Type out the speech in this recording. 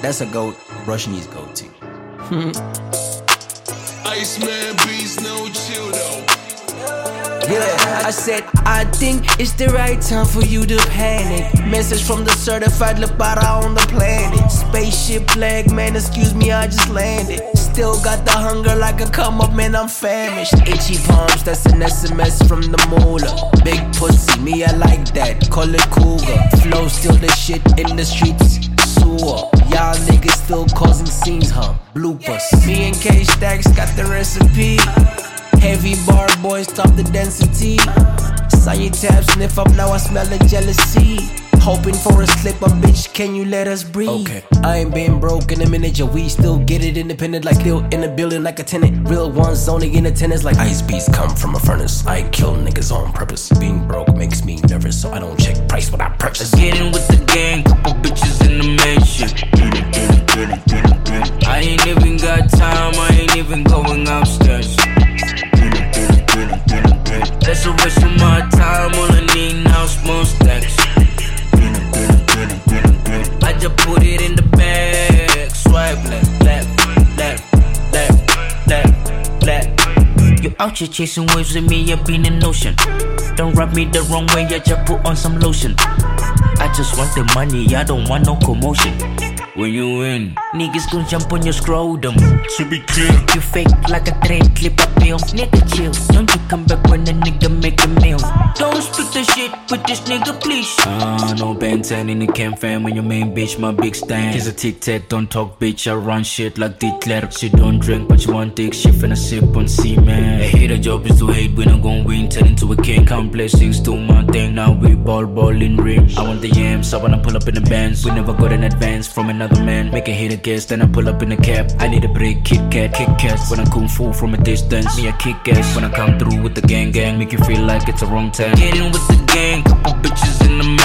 That's a goat. Russianese goatee. Iceman beats no chill though. Yeah, I said, I think it's the right time for you to panic. Message from the certified Labara on the planet. Spaceship flag, man, excuse me, I just landed. Still got the hunger like a come up, man, I'm famished. Itchy palms, that's an SMS from the moolah. Big pussy, me, I like that, call it cougar. Flow still the shit in the streets, sewer. Y'all niggas still causing scenes, huh? Bloopers. Me and K Stacks got the recipe. Heavy bar boys, stop the density. Sign your tab, sniff up, now I smell the jealousy. Hoping for a slip up, bitch, can you let us breathe? Okay. I ain't been broke in a minute, yeah, we still get it independent. Like still in the building like a tenant. Real ones only in attendance like ice beasts come from a furnace. I kill niggas on purpose. Being broke makes me nervous, so I don't check price when I purchase. Getting with the gang, couple bitches in the mansion. I ain't even got time, I ain't even going upstairs. That's a waste of my time, all I need now is more stacks. I just put it in the bag, swipe left, left, left, left, left, left. You out here chasing waves with me, I've been in ocean. Don't rub me the wrong way, I just put on some lotion. I just want the money, I don't want no commotion. When you win, niggas gon' jump on your scrotum. To be clear, You fake like a trade clip a pill. Nigga chill, don't you come back when a nigga make a meal. Don't speak the shit with this nigga please. No Ben 10 in the camp fam when your main bitch my big stand. He's a tic-tac, don't talk bitch, I run shit like Hitler. She don't drink but you want take shit and a sip on semen. A hater job is to hate, we not gon' win. Turn into a king, count blessings, do my thing. Now we ball in ring. I want the yams, I wanna pull up in the bands. We never got an advance from another man. Make a hit a guess, then I pull up in a cab. I need a break, Kit Kat, kick cats. When I kung fu from a distance, me a kick ass. When I come through with the gang, make you feel like it's the wrong time. Getting with the gang, couple bitches in the